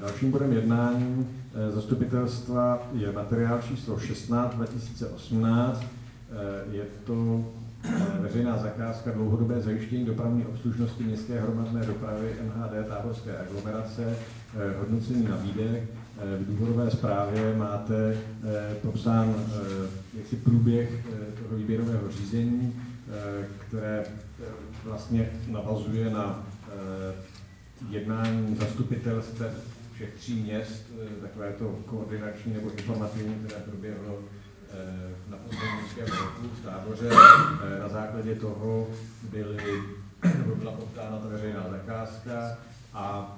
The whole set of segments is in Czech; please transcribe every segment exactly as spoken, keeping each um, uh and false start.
Dalším bodem jednání zastupitelstva je materiál číslo šestnáct dva tisíce osmnáct. Je to veřejná zakázka dlouhodobé zajištění dopravní obslužnosti městské hromadné dopravy M H D Táborské aglomerace, hodnocení nabídek. V důvodové zprávě máte popsán jaksi průběh toho výběrového řízení, které vlastně navazuje na jednání zastupitelstev všech tří měst, takové to koordinační nebo informativní, které proběhlo na posledním roku v Táboře. Na základě toho byly, byla poptána ta veřejná zakázka a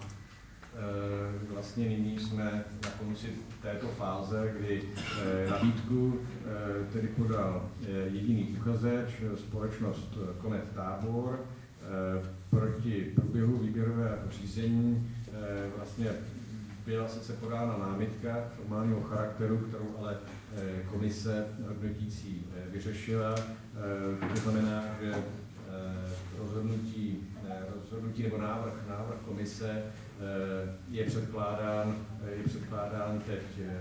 vlastně nyní jsme na konci této fáze, kdy nabídku tedy podal jediný uchazeč, společnost Komet Tábor. Proti průběhu výběrového řízení vlastně byla sice podána námitka formálního charakteru, kterou ale komise hodnotící vyřešila. To znamená, že rozhodnutí, rozhodnutí nebo návrh, návrh komise je předkládán, je předkládán teď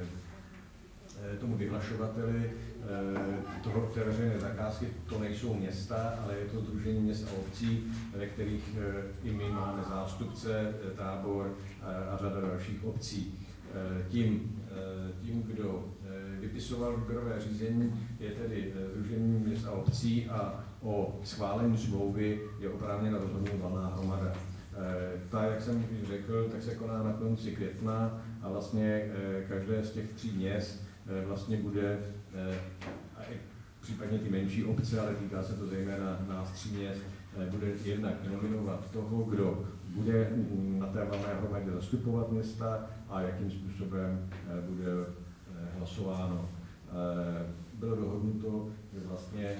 tomu vyhlašovateli toho, té veřejné zakázky. To nejsou města, ale je to Sdružení měst a obcí, ve kterých i my máme zástupce, Tábor a řada dalších obcí. Tím, tím kdo vypisoval výběrové řízení, je tedy Sdružení měst a obcí a o schválení smlouvy je oprávněna rozhodnout valná hromada. Ta, jak jsem už řekl, tak se koná na konci května a vlastně každé z těch tří měst vlastně bude, a i případně ty menší obce, ale týká se to zejména nás tří měst, bude jednak nominovat toho, kdo bude na té valné hromadě zastupovat města a jakým způsobem bude hlasováno. Bylo dohodnuto, že vlastně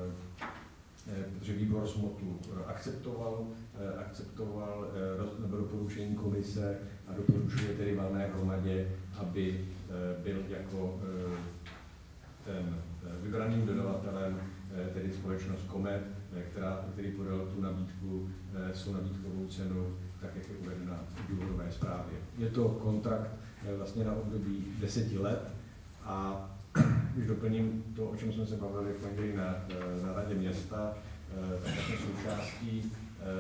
že výbor smotu akceptoval, akceptoval nebo doporučení komise a doporučuje tedy valné hromadě, aby byl jako ten vybraným dodavatelem tedy společnost Komet, která, který podal tu nabídku, svou nabídkovou cenu, tak jak je uvedena v důvodové zprávě. Je to kontrakt vlastně na období deseti let a když doplním to, o čem jsme se bavili v pondělí na, na radě města, tak vlastně součástí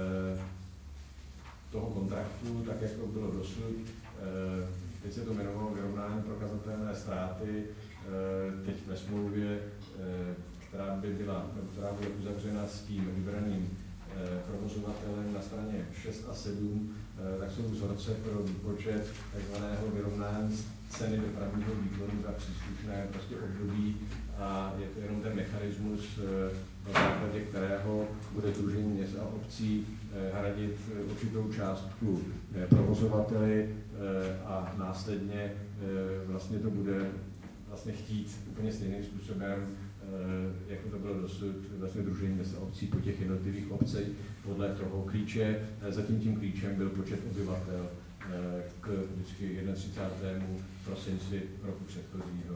toho kontraktu, tak jak to bylo dosud, teď se to jmenovalo vyrovnání prokazatelné ztráty, teď ve smlouvě, která by byla, která bude uzavřena s tím vybraným provozovatelem na straně šest a sedm, tak jsou vzorce pro výpočet takzvaného vyrovnání ceny dopravního výkonu za příslušné prostě období a je to jenom ten mechanismus, na základě kterého bude Sdružení měst a obcí hradit určitou částku provozovateli a následně vlastně to bude vlastně chtít úplně stejným způsobem, jako to bylo dosud, vlastně Sdružení měst a obcí po těch jednotlivých obcích podle toho klíče. Zatím tím klíčem byl počet obyvatel k vždycky třicátému prvnímu prosinci roku předchozího.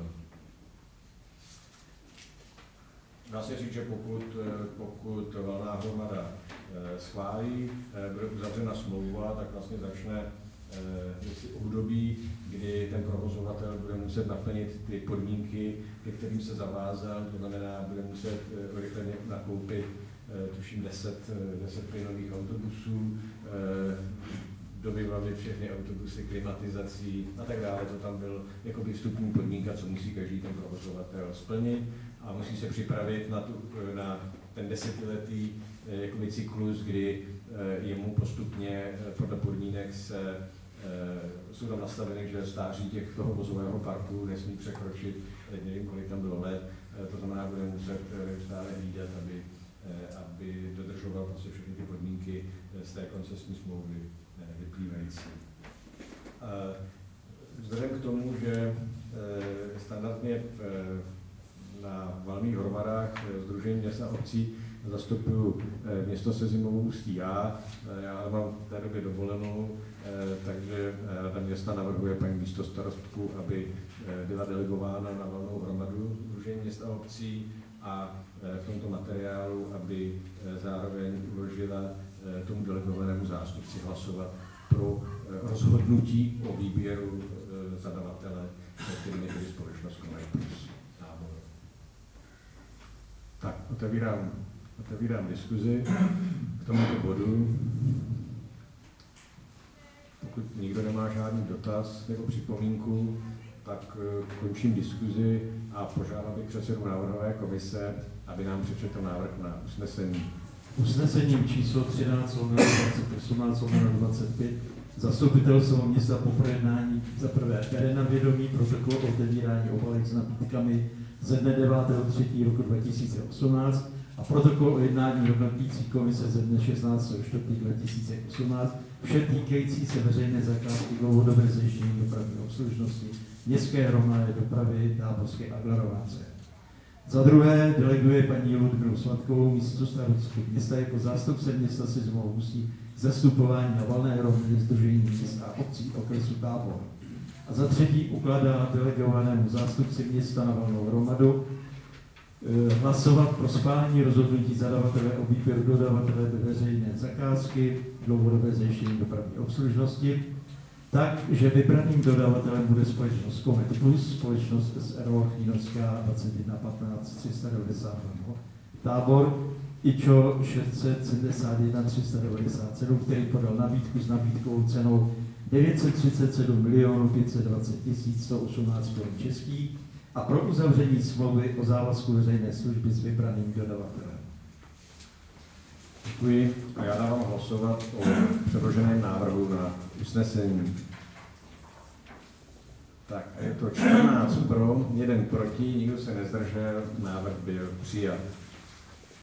Dá se říct, že pokud, pokud valná hromada schválí, bude uzavřena smlouva, tak vlastně začne období, kdy ten provozovatel bude muset naplnit ty podmínky, ke kterým se zavázal, to znamená, bude muset rychle nakoupit, tuším, deset, deset plynových autobusů, dovybavit všechny autobusy, klimatizací a tak dále. To tam byl jakoby vstupní podmínka, co musí každý ten provozovatel splnit a musí se připravit na, tu, na ten desetiletý jakoby cyklus, kdy jemu postupně podle podmínek se jsou tam nastaveny, že stáří těch toho vozového parku nesmí překročit, teď nevím, kolik tam bylo let, to znamená, bude muset neustále hlídat, aby, aby dodržoval prostě všechny ty podmínky z té koncesní smlouvy vyplývající. Vzhledem k tomu, že standardně na valných hromadách Sdružení měst a obcí zastupuju město se zimovou Ústí já, já mám v té době dovolenou, takže Rada města navrhuje paní místostarostku, aby byla delegována na valnou hromadu Sdružení měst a obcí a v tomto materiálu, aby zároveň uložila tomu delegovanému zástupci hlasovat pro rozhodnutí o výběru zadavatele, kterými tedy společnost Konají plus Tábor. Tak, otevírám, otevírám diskuzi k tomuto bodu. Pokud nikdo nemá žádný dotaz nebo připomínku, tak končím diskuzi a požádám bych předsedu návrhové komise, aby nám přečetl návrh na usnesení. Usnesením číslo třináct dvacet osmnáct dvacet pět zastupitelstvo města po projednání za prvé bere na vědomí protokol o otevírání obalek s nabídkami ze dne devátého třetího roku dva tisíce osmnáct a protokol o jednání hodnotící komise ze dne šestnáctého čtvrtého dva tisíce osmnáct, vše týkající se veřejné zakázky dlouhodobé zajištění dopravní obslužnosti městské hromadné dopravy Táborské aglomerace. Za druhé deleguje paní Ludmilu Svatkovou, místostarostku města, jako zástupce města si znovu musí zastupování na valné hromadě Sdružení měst a obcí okresu Tábor. A za třetí ukládá delegovanému zástupci města na valnou hromadu eh, hlasovat pro schválení rozhodnutí zadavatele o výběru dodavatele do veřejné zakázky dlouhodobé zajištění dopravní obslužnosti, tak, že vybraným dodavatelem bude společnost Komet Plus, společnost S R O Chýnovská dvacet jedna patnáct tři sta devadesát dva Tábor, I Č O šest set sedmdesát jedna tři sta devadesát sedm, který podal nabídku s nabídkovou cenou devět set třicet sedm milionů pět set dvacet tisíc sto osmnáct korun českých a pro uzavření smlouvy o závazku veřejné služby s vybraným dodavatelem. Děkuji a já dávám hlasovat o předloženém návrhu na usnesení. Tak, je to čtrnáct pro, jeden proti, nikdo se nezdržel, návrh byl přijat.